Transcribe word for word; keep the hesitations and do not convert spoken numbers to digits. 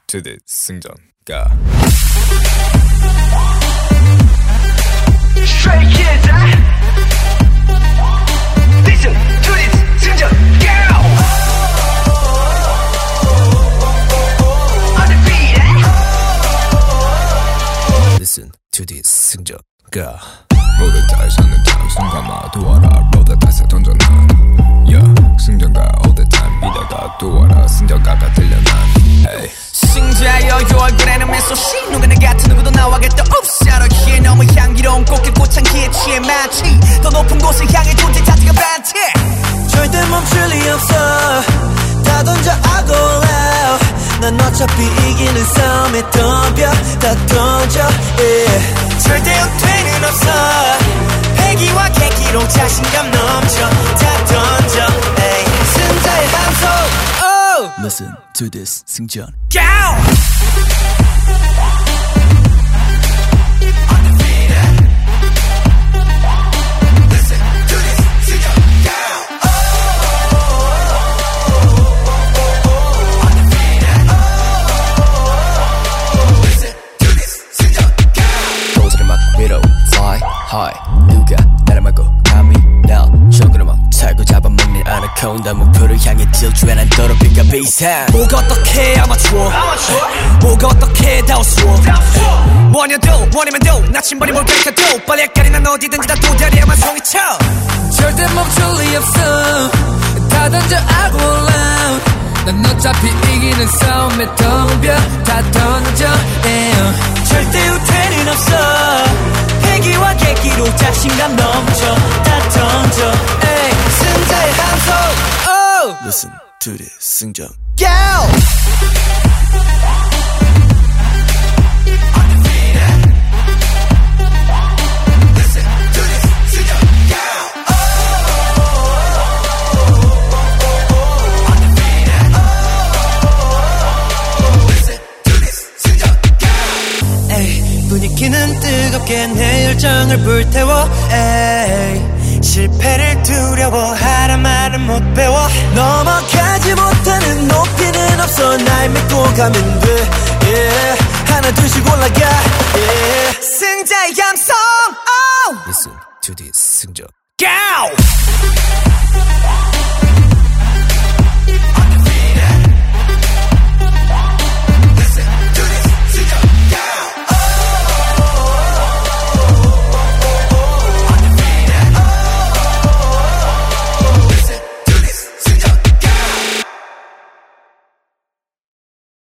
to the 승전 가. Stray Kids, huh? Listen to this 승전 가. Undefeated. Listen to this 승전 가. Roll the dice on the time 순간만 도와라. Roll the dice 던져놔. Yeah, 승전가 all the time 이다가 도와라. 승전가가 들려난. Hey. 승자여 요 얼굴에는 미소씨 누구나 같은 누구도 나와겠다 옵사로키에 너무 향기로운 꽃길 꽃향기에 취해 마치 더 높은 곳을 향해 존재 자체가 반티 절대 멈출 리 없어 다 던져 I go loud 난 어차피 이기는 싸움에 덤벼 다 던져 yeah. 절대 후퇴는 없어 패기와 계기로 자신감 넘쳐 다 던져 hey. 승자의 함성 oh. Listen to this 승전 Go! High 누가 나를 막고 감히 날 정글을 막 살고 잡아먹는 아나콘다 목표를 향해 질주해 난 더럽히가 비상 뭐가 어떻게 아마추어 뭐가 어떻게 다 우스워 원여도 원이면도 나침반이 뭘 가르쳐도 빨리 헷갈리 난 어디든지 다 도다리야만 송이쳐 절대 멈출 리 없어 다 던져 I go loud 난 어차피 이기는 싸움에 덤벼 다 던져 yeah. 절대 후퇴는 없어 패기와 계기로 자신감 넘쳐 다 던져 에이, 승자의 함성 oh. Listen to this 승전 Go! 분위기는 뜨겁게 내 열정을 불태워 에이. 실패를 두려워하라 말은 못 배워 넘어가지 못하는 높이는 없어 날 믿고 가면 돼 yeah. 하나 둘씩 올라가 yeah. 승자의 감성 oh. Listen to this 승전 Go!